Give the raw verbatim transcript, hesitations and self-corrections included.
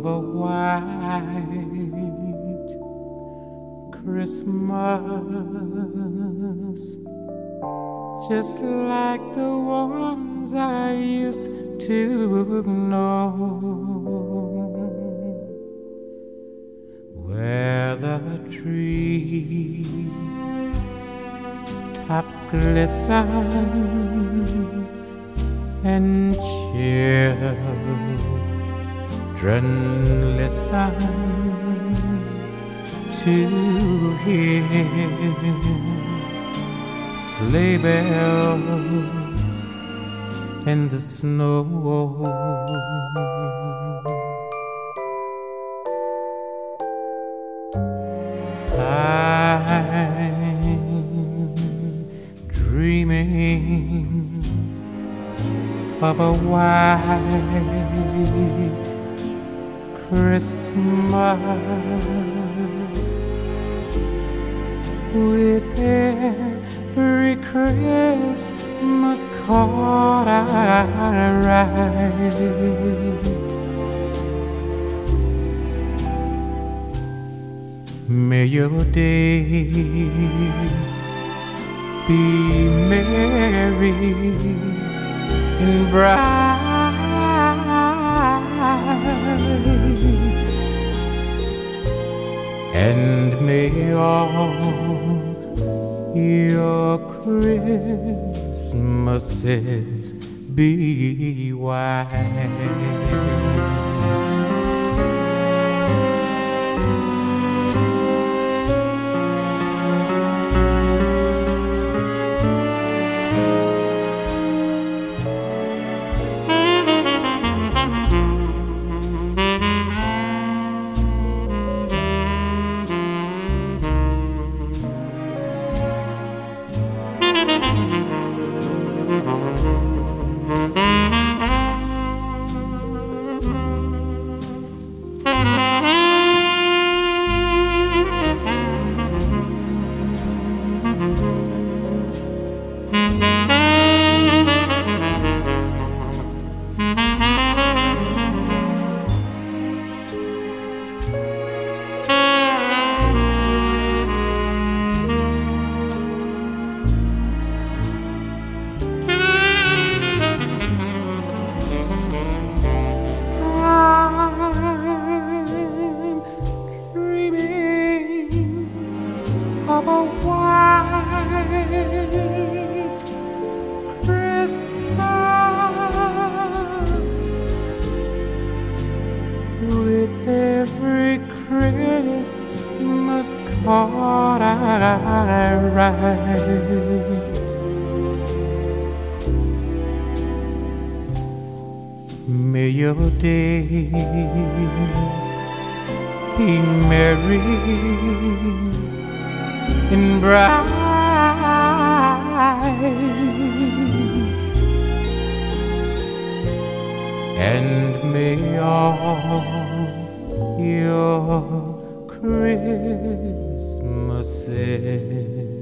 of a white Christmas, just like the ones I used to know, where the tree tops glisten and children listen to hear sleigh bells in the snow. I'm dreaming of a white Christmas, with every Christmas card I write. May your days be merry and bright, and may all your Christmases be white. Of a white Christmas, with every Christmas card I write. May your days be merry and bright, and may all your Christmases